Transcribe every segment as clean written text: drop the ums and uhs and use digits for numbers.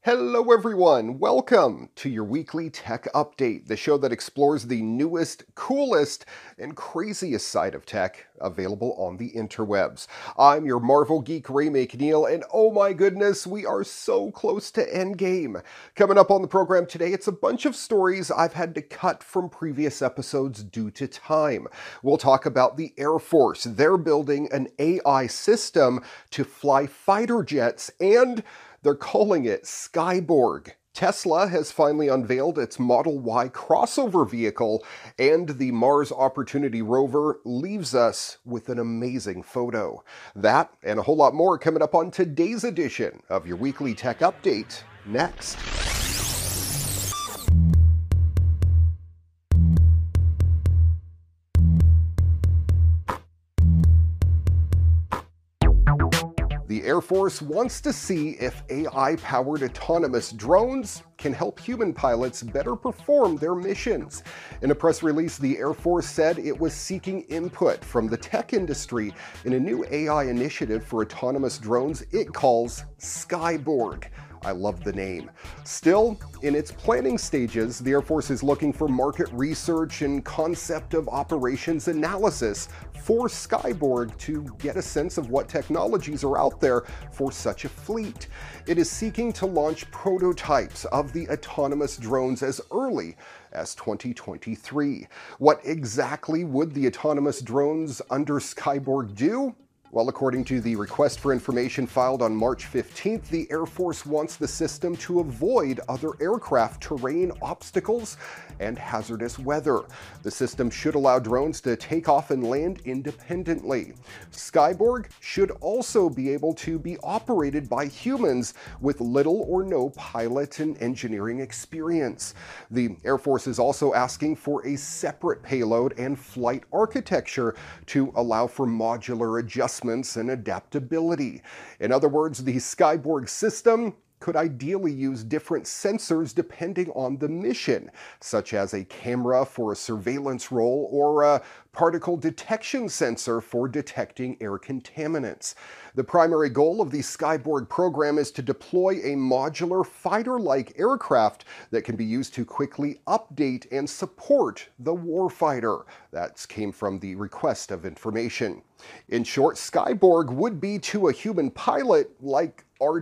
Hello everyone, welcome to your weekly tech update, the show that explores the newest, coolest, and craziest side of tech available on the interwebs. I'm your Marvel geek Ray McNeil, and oh my goodness, we are so close to Endgame. Coming up on the program today, it's a bunch of stories I've had to cut from previous episodes due to time. We'll talk about the Air Force. They're building an AI system to fly fighter jets, and they're calling it Skyborg. Tesla has finally unveiled its Model Y crossover vehicle, and the Mars Opportunity rover leaves us with an amazing photo. That and a whole lot more coming up on today's edition of your weekly tech update next. The Air Force wants to see if AI-powered autonomous drones can help human pilots better perform their missions. In a press release, the Air Force said it was seeking input from the tech industry in a new AI initiative for autonomous drones it calls Skyborg. I love the name. Still, in its planning stages, the Air Force is looking for market research and concept of operations analysis for Skyborg to get a sense of what technologies are out there for such a fleet. It is seeking to launch prototypes of the autonomous drones as early as 2023. What exactly would the autonomous drones under Skyborg do? Well, according to the request for information filed on March 15th, the Air Force wants the system to avoid other aircraft terrain obstacles and hazardous weather. The system should allow drones to take off and land independently. Skyborg should also be able to be operated by humans with little or no pilot and engineering experience. The Air Force is also asking for a separate payload and flight architecture to allow for modular adjustments and adaptability. In other words, the Skyborg system could ideally use different sensors depending on the mission, such as a camera for a surveillance role or a particle detection sensor for detecting air contaminants. The primary goal of the Skyborg program is to deploy a modular fighter-like aircraft that can be used to quickly update and support the warfighter. That came from the request of information. In short, Skyborg would be to a human pilot like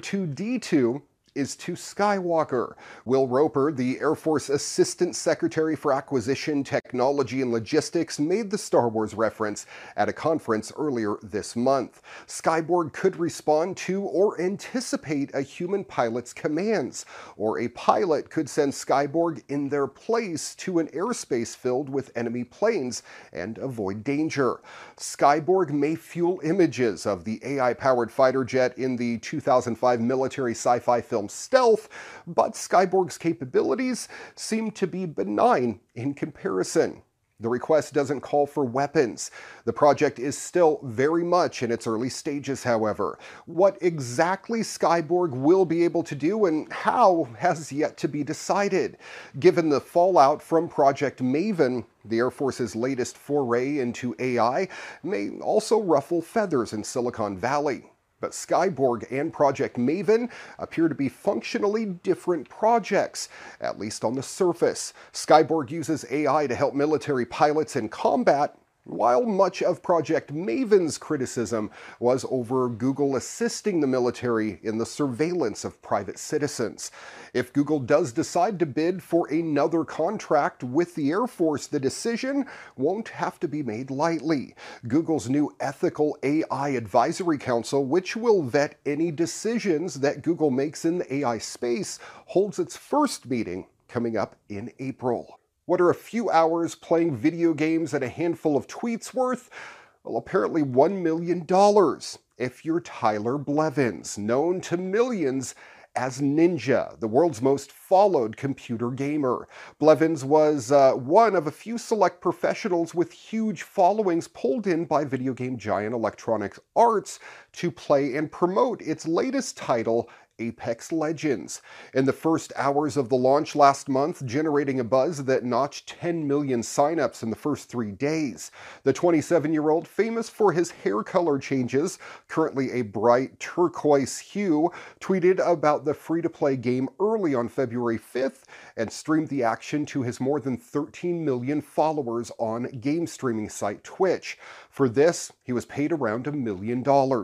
R2-D2 is to Skywalker. Will Roper, the Air Force Assistant Secretary for Acquisition, Technology, and Logistics, made the Star Wars reference at a conference earlier this month. Skyborg could respond to or anticipate a human pilot's commands, or a pilot could send Skyborg in their place to an airspace filled with enemy planes and avoid danger. Skyborg may fuel images of the AI-powered fighter jet in the 2005 military sci-fi film Stealth, but Skyborg's capabilities seem to be benign in comparison. The request doesn't call for weapons. The project is still very much in its early stages, however. What exactly Skyborg will be able to do and how has yet to be decided. Given the fallout from Project Maven, the Air Force's latest foray into AI may also ruffle feathers in Silicon Valley. But Skyborg and Project Maven appear to be functionally different projects, at least on the surface. Skyborg uses AI to help military pilots in combat, while much of Project Maven's criticism was over Google assisting the military in the surveillance of private citizens. If Google does decide to bid for another contract with the Air Force, the decision won't have to be made lightly. Google's new Ethical AI Advisory Council, which will vet any decisions that Google makes in the AI space, holds its first meeting coming up in April. What are a few hours playing video games and a handful of tweets worth? Well, apparently $1 million if you're Tyler Blevins, known to millions as Ninja, the world's most followed computer gamer. Blevins was one of a few select professionals with huge followings pulled in by video game giant Electronic Arts to play and promote its latest title, Apex Legends. In the first hours of the launch last month, generating a buzz that notched 10 million signups in the first 3 days. The 27-year-old, famous for his hair color changes, currently a bright turquoise hue, tweeted about the free-to-play game early on February 5th and streamed the action to his more than 13 million followers on game streaming site Twitch. For this, he was paid around $1 million.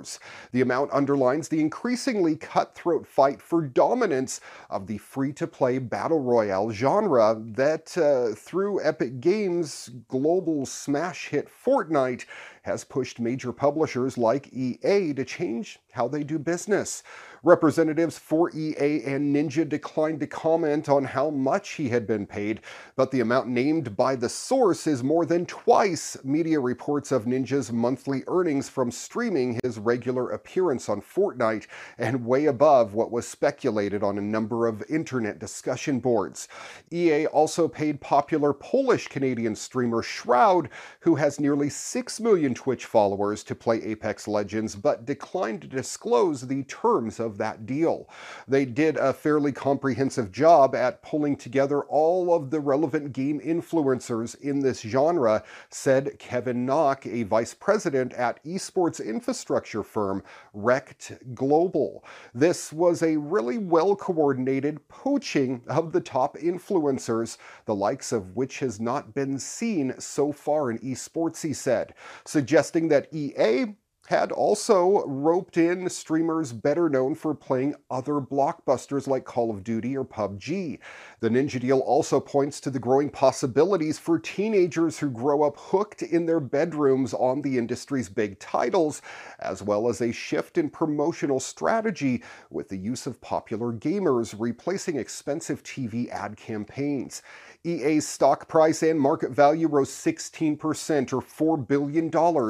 The amount underlines the increasingly cutthroat fight for dominance of the free-to-play battle royale genre that, through Epic Games' global smash hit Fortnite, has pushed major publishers like EA to change how they do business. Representatives for EA and Ninja declined to comment on how much he had been paid, but the amount named by the source is more than twice media reports of Ninja's monthly earnings from streaming his regular appearance on Fortnite, and way above what was speculated on a number of internet discussion boards. EA also paid popular Polish-Canadian streamer Shroud, who has nearly 6 million Twitch followers, to play Apex Legends, but declined to disclose the terms of that deal. They did a fairly comprehensive job at pulling together all of the relevant game influencers in this genre, said Kevin Knock, a vice president at esports infrastructure firm Rekt Global. This was a really well-coordinated poaching of the top influencers, the likes of which has not been seen so far in esports, he said, suggesting that EA had also roped in streamers better known for playing other blockbusters like Call of Duty or PUBG. The Ninja deal also points to the growing possibilities for teenagers who grow up hooked in their bedrooms on the industry's big titles, as well as a shift in promotional strategy with the use of popular gamers replacing expensive TV ad campaigns. EA's stock price and market value rose 16% or $4 billion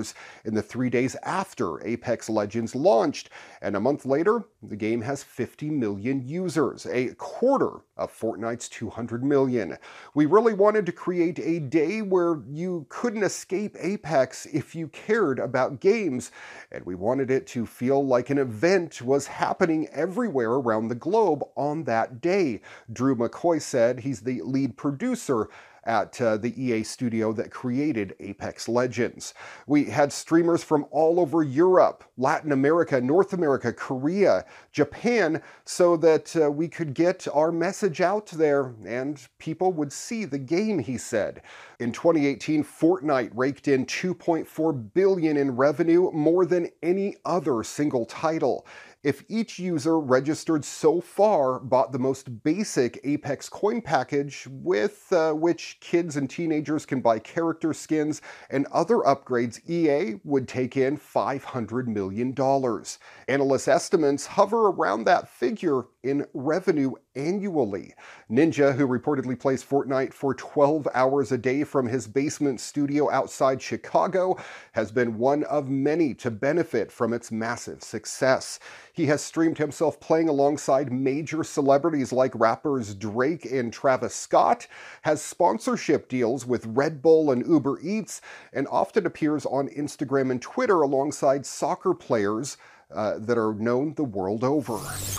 in the 3 days after Apex Legends launched, and a month later, the game has 50 million users, a quarter of Fortnite's 200 million. We really wanted to create a day where you couldn't escape Apex if you cared about games, and we wanted it to feel like an event was happening everywhere around the globe on that day, Drew McCoy said. He's the lead producer at the EA studio that created Apex Legends. We had streamers from all over Europe, Latin America, North America, Korea, Japan, so that we could get our message out there and people would see the game, he said. In 2018, Fortnite raked in $2.4 billion in revenue, more than any other single title. If each user registered so far bought the most basic Apex coin package, with which kids and teenagers can buy character skins and other upgrades, EA would take in $500 million. Analyst estimates hover around that figure in revenue annually. Ninja, who reportedly plays Fortnite for 12 hours a day from his basement studio outside Chicago, has been one of many to benefit from its massive success. He has streamed himself playing alongside major celebrities like rappers Drake and Travis Scott, has sponsorship deals with Red Bull and Uber Eats, and often appears on Instagram and Twitter alongside soccer players that are known the world over.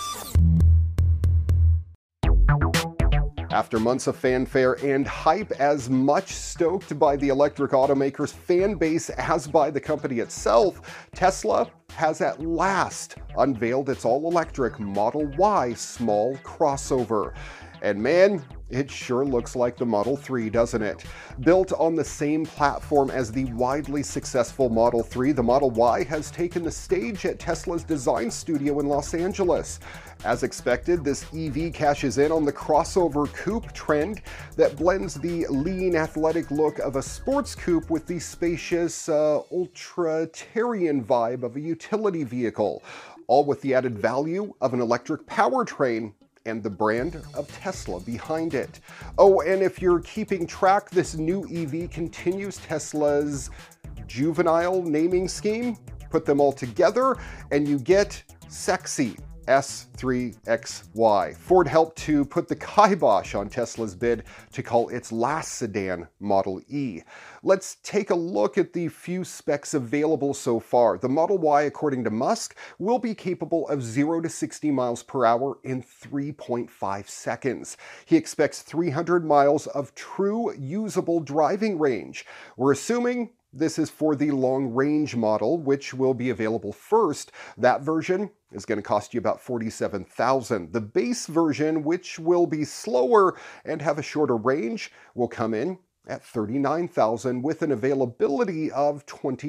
After months of fanfare and hype, as much stoked by the electric automaker's fan base as by the company itself, Tesla has at last unveiled its all-electric Model Y small crossover. And man, it sure looks like the Model 3, doesn't it? Built on the same platform as the widely successful Model 3, the Model Y has taken the stage at Tesla's design studio in Los Angeles. As expected, this EV cashes in on the crossover coupe trend that blends the lean, athletic look of a sports coupe with the spacious, ultratarian vibe of a utility vehicle, all with the added value of an electric powertrain and the brand of Tesla behind it. Oh, and if you're keeping track, this new EV continues Tesla's juvenile naming scheme. Put them all together and you get sexy. S3XY. Ford helped to put the kibosh on Tesla's bid to call its last sedan Model E. Let's take a look at the few specs available so far. The Model Y, according to Musk, will be capable of 0 to 60 miles per hour in 3.5 seconds. He expects 300 miles of true usable driving range. We're assuming this is for the long-range model, which will be available first. That version is going to cost you about $47,000. The base version, which will be slower and have a shorter range, will come in at $39,000 with an availability of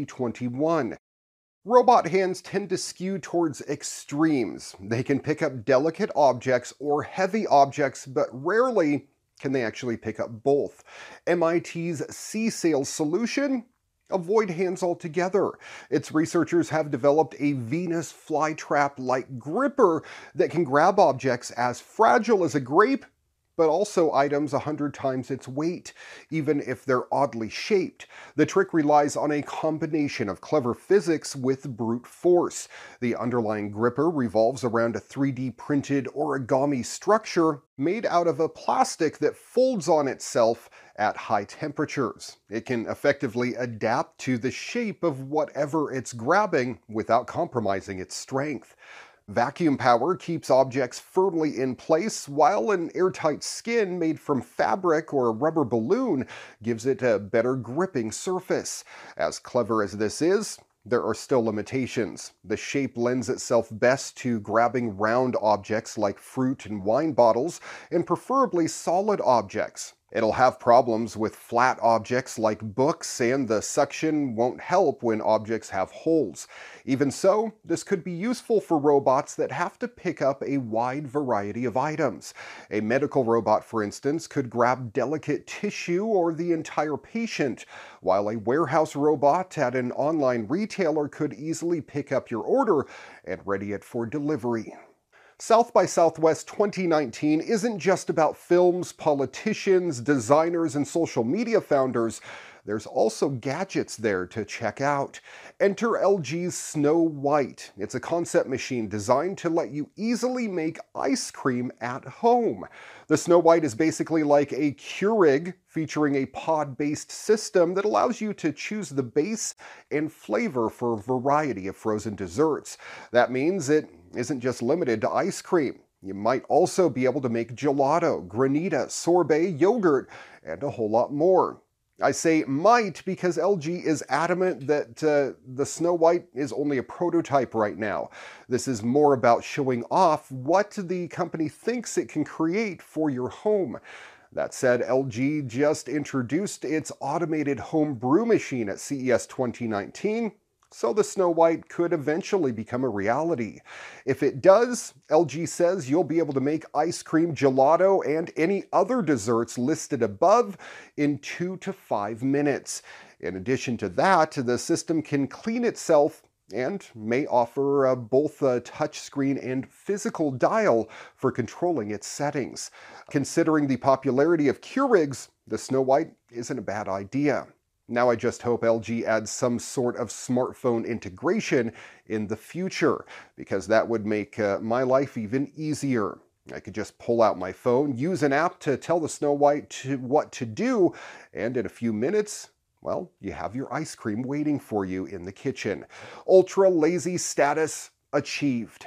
2021. Robot hands tend to skew towards extremes. They can pick up delicate objects or heavy objects, but rarely can they actually pick up both. MIT's C-Sales solution? Avoid hands altogether. Its researchers have developed a Venus flytrap-like gripper that can grab objects as fragile as a grape, but also items 100 times its weight, even if they're oddly shaped. The trick relies on a combination of clever physics with brute force. The underlying gripper revolves around a 3D printed origami structure made out of a plastic that folds on itself at high temperatures. It can effectively adapt to the shape of whatever it's grabbing without compromising its strength. Vacuum power keeps objects firmly in place, while an airtight skin made from fabric or a rubber balloon gives it a better gripping surface. As clever as this is, there are still limitations. The shape lends itself best to grabbing round objects like fruit and wine bottles, and preferably solid objects. It'll have problems with flat objects like books, and the suction won't help when objects have holes. Even so, this could be useful for robots that have to pick up a wide variety of items. A medical robot, for instance, could grab delicate tissue or the entire patient, while a warehouse robot at an online retailer could easily pick up your order and ready it for delivery. South by Southwest 2019 isn't just about films, politicians, designers, and social media founders. There's also gadgets there to check out. Enter LG's Snow White. It's a concept machine designed to let you easily make ice cream at home. The Snow White is basically like a Keurig featuring a pod-based system that allows you to choose the base and flavor for a variety of frozen desserts. That means it isn't just limited to ice cream. You might also be able to make gelato, granita, sorbet, yogurt, and a whole lot more. I say might because LG is adamant that the Snow White is only a prototype right now. This is more about showing off what the company thinks it can create for your home. That said, LG just introduced its automated home brew machine at CES 2019. So the Snow White could eventually become a reality. If it does, LG says you'll be able to make ice cream, gelato, and any other desserts listed above in 2 to 5 minutes. In addition to that, the system can clean itself and may offer both a touchscreen and physical dial for controlling its settings. Considering the popularity of Keurigs, the Snow White isn't a bad idea. Now I just hope LG adds some sort of smartphone integration in the future, because that would make my life even easier. I could just pull out my phone, use an app to tell the Snow White what to do, and in a few minutes, well, you have your ice cream waiting for you in the kitchen. Ultra lazy status achieved.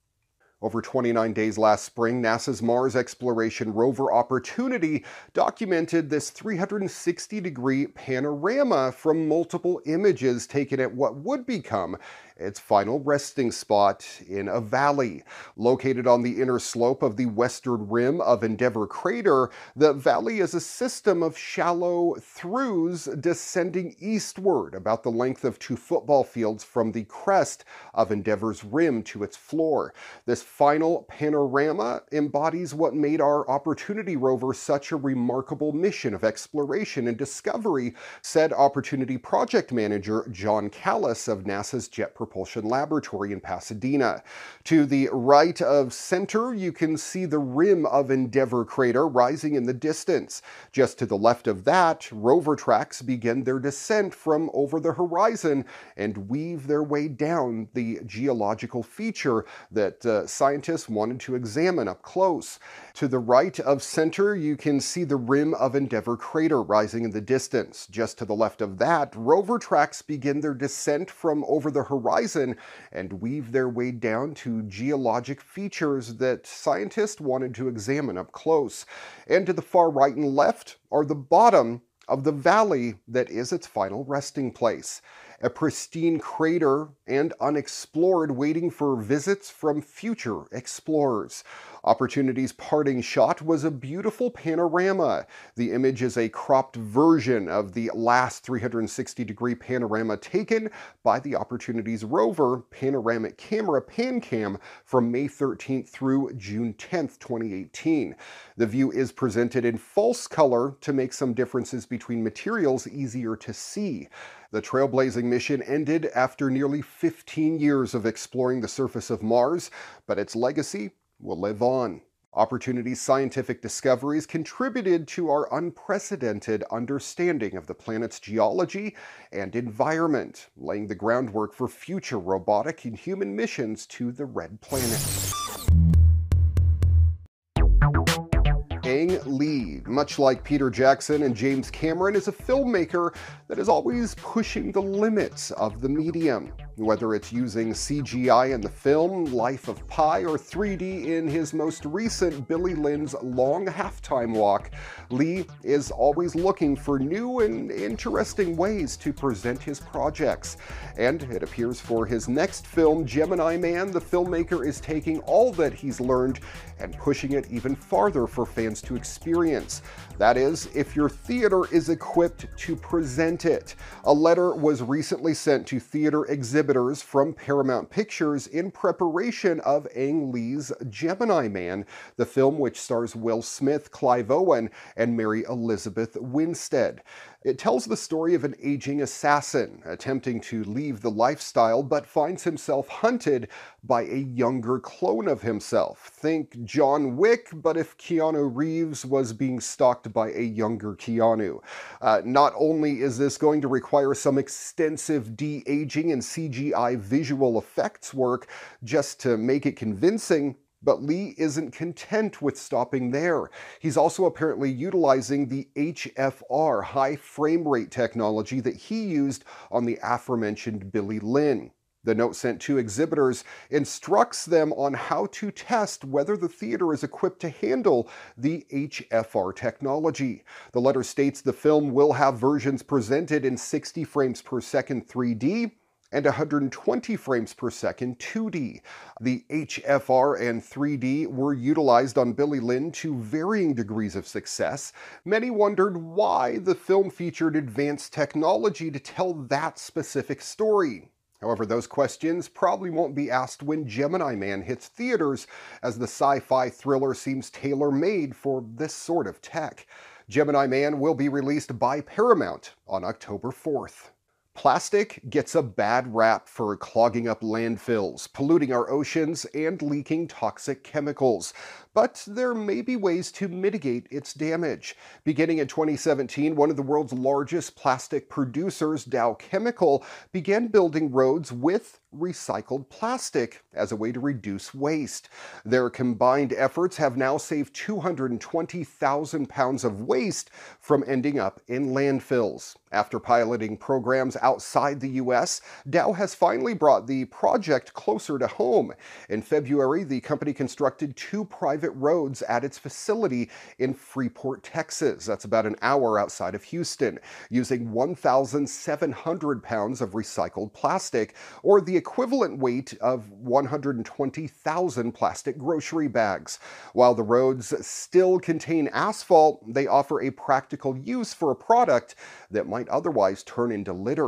Over 29 days last spring, NASA's Mars exploration rover Opportunity documented this 360-degree panorama from multiple images taken at what would become its final resting spot in a valley. Located on the inner slope of the western rim of Endeavour Crater, the valley is a system of shallow throughs descending eastward about the length of 2 football fields from the crest of Endeavour's rim to its floor. This final panorama embodies what made our Opportunity rover such a remarkable mission of exploration and discovery, said Opportunity project manager John Callis of NASA's Jet Propulsion Laboratory in Pasadena. To the right of center, you can see the rim of Endeavour crater rising in the distance. Just to the left of that, rover tracks begin their descent from over the horizon and weave their way down the geological feature that scientists wanted to examine up close. To the right of center, you can see the rim of Endeavour crater rising in the distance. Just to the left of that, rover tracks begin their descent from over the horizon and weave their way down to geologic features that scientists wanted to examine up close. And to the far right and left are the bottom of the valley that is its final resting place. A pristine crater and unexplored, waiting for visits from future explorers. Opportunity's parting shot was a beautiful panorama. The image is a cropped version of the last 360-degree panorama taken by the Opportunity's rover panoramic camera PanCam from May 13th through June 10th, 2018. The view is presented in false color to make some differences between materials easier to see. The trailblazing mission ended after nearly 15 years of exploring the surface of Mars, but its legacy will live on. Opportunity's scientific discoveries contributed to our unprecedented understanding of the planet's geology and environment, laying the groundwork for future robotic and human missions to the Red Planet. Ang Lee, much like Peter Jackson and James Cameron, is a filmmaker that is always pushing the limits of the medium. Whether it's using CGI in the film Life of Pi or 3D in his most recent Billy Lynn's Long Halftime Walk, Lee is always looking for new and interesting ways to present his projects. And it appears for his next film, Gemini Man, the filmmaker is taking all that he's learned and pushing it even farther for fans to experience. That is, if your theater is equipped to present it. A letter was recently sent to theater exhibitors from Paramount Pictures in preparation of Ang Lee's Gemini Man, the film which stars Will Smith, Clive Owen, and Mary Elizabeth Winstead. It tells the story of an aging assassin attempting to leave the lifestyle but finds himself hunted by a younger clone of himself. Think John Wick, but if Keanu Reeves was being stalked by a younger Keanu. Not only is this going to require some extensive de-aging and CGI visual effects work just to make it convincing, but Lee isn't content with stopping there. He's also apparently utilizing the HFR, high frame rate technology that he used on the aforementioned Billy Lynn. The note sent to exhibitors instructs them on how to test whether the theater is equipped to handle the HFR technology. The letter states the film will have versions presented in 60 frames per second 3D and 120 frames per second 2D. The HFR and 3D were utilized on Billy Lynn to varying degrees of success. Many wondered why the film featured advanced technology to tell that specific story. However, those questions probably won't be asked when Gemini Man hits theaters, as the sci-fi thriller seems tailor-made for this sort of tech. Gemini Man will be released by Paramount on October 4th. Plastic gets a bad rap for clogging up landfills, polluting our oceans, and leaking toxic chemicals. But there may be ways to mitigate its damage. Beginning in 2017, one of the world's largest plastic producers, Dow Chemical, began building roads with recycled plastic as a way to reduce waste. Their combined efforts have now saved 220,000 pounds of waste from ending up in landfills. After piloting programs outside the US, Dow has finally brought the project closer to home. In February, the company constructed 2 private roads at its facility in Freeport, Texas. That's about an hour outside of Houston, using 1,700 pounds of recycled plastic, or the equivalent weight of 120,000 plastic grocery bags. While the roads still contain asphalt, they offer a practical use for a product that might otherwise turn into litter.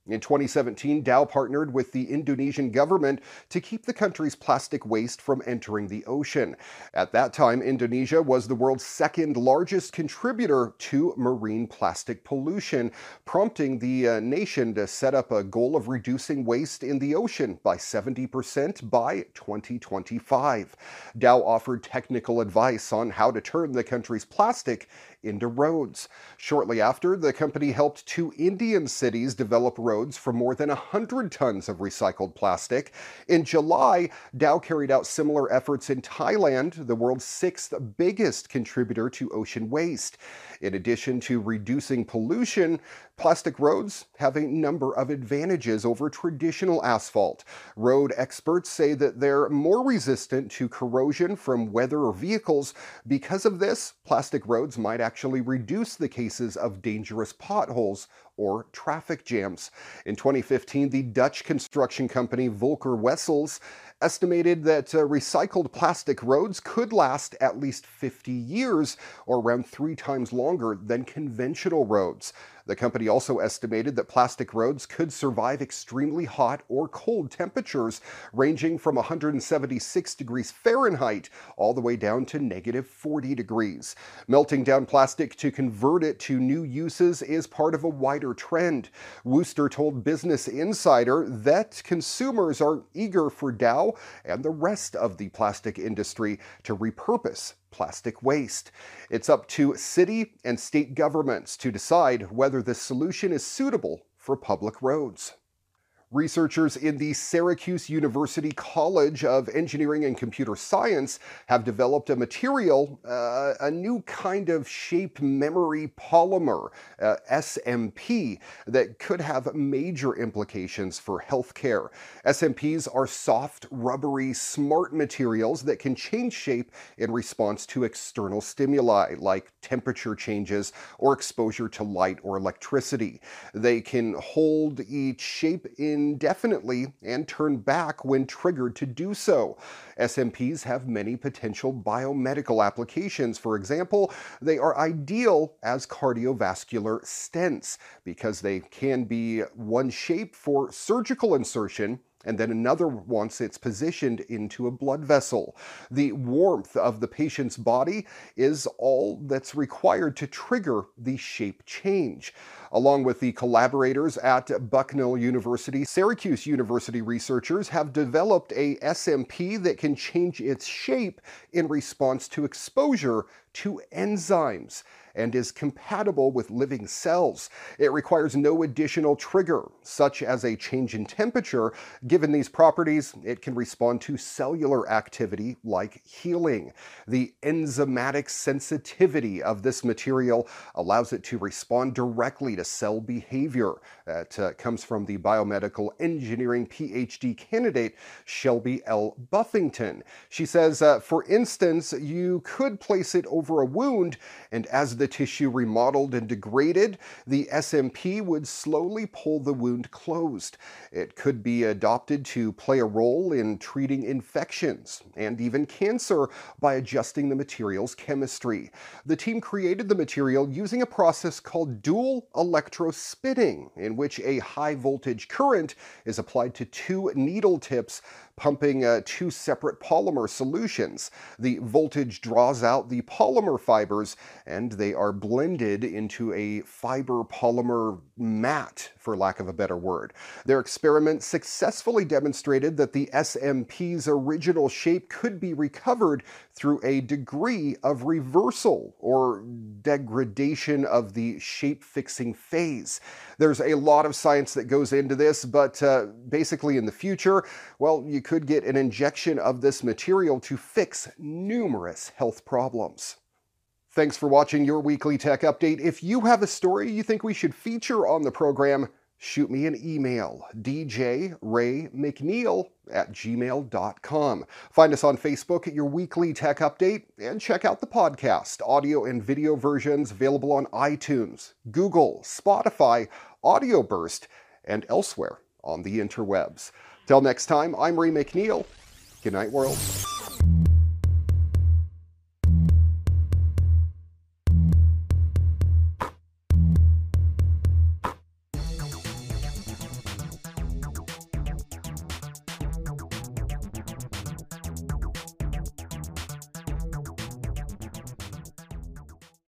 In 2017, Dow partnered with the Indonesian government to keep the country's plastic waste from entering the ocean. At that time, Indonesia was the world's second largest contributor to marine plastic pollution, prompting the nation to set up a goal of reducing waste in the ocean by 70% by 2025. Dow offered technical advice on how to turn the country's plastic into roads. Shortly after, the company helped 2 Indian cities develop roads for more than 100 tons of recycled plastic. In July, Dow carried out similar efforts in Thailand, the world's 6th biggest contributor to ocean waste. In addition to reducing pollution, plastic roads have a number of advantages over traditional asphalt. Road experts say that they're more resistant to corrosion from weather or vehicles. Because of this, plastic roads might actually reduce the cases of dangerous potholes or traffic jams. In 2015, the Dutch construction company Volker Wessels estimated that recycled plastic roads could last at least 50 years, or around 3 times longer than conventional roads. The company also estimated that plastic roads could survive extremely hot or cold temperatures, ranging from 176 degrees Fahrenheit all the way down to -40 degrees. Melting down plastic to convert it to new uses is part of a wider trend. Wooster told Business Insider that consumers are eager for Dow and the rest of the plastic industry to repurpose plastic waste. It's up to city and state governments to decide whether this solution is suitable for public roads. Researchers in the Syracuse University College of Engineering and Computer Science have developed a material, a new kind of shape memory polymer, SMP, that could have major implications for healthcare. SMPs are soft, rubbery, smart materials that can change shape in response to external stimuli, like temperature changes or exposure to light or electricity. They can hold each shape indefinitely and turn back when triggered to do so. SMPs have many potential biomedical applications. For example, they are ideal as cardiovascular stents because they can be one shape for surgical insertion and then another once it's positioned into a blood vessel. The warmth of the patient's body is all that's required to trigger the shape change. Along with the collaborators at Bucknell University, Syracuse University researchers have developed a SMP that can change its shape in response to exposure to enzymes and is compatible with living cells. It requires no additional trigger, such as a change in temperature. Given these properties, it can respond to cellular activity like healing. The enzymatic sensitivity of this material allows it to respond directly to cell behavior. That comes from the biomedical engineering PhD candidate, Shelby L. Buffington. She says, for instance, you could place it over a wound, and as the tissue remodeled and degraded, the SMP would slowly pull the wound closed. It could be adopted to play a role in treating infections and even cancer by adjusting the material's chemistry. The team created the material using a process called dual electrospinning, in which a high voltage current is applied to 2 needle tips, pumping 2 separate polymer solutions. The voltage draws out the polymer fibers, and they are blended into a fiber polymer mat, for lack of a better word. Their experiment successfully demonstrated that the SMP's original shape could be recovered through a degree of reversal or degradation of the shape-fixing phase. There's a lot of science that goes into this, but basically in the future, well, you could get an injection of this material to fix numerous health problems. Thanks for watching your weekly tech update. If you have a story you think we should feature on the program, shoot me an email, djraymcneil@gmail.com. Find us on Facebook at Your Weekly Tech Update, and check out the podcast, audio and video versions available on iTunes, Google, Spotify, Audio Burst, and elsewhere on the interwebs. Till next time, I'm Ray McNeil. Good night, world.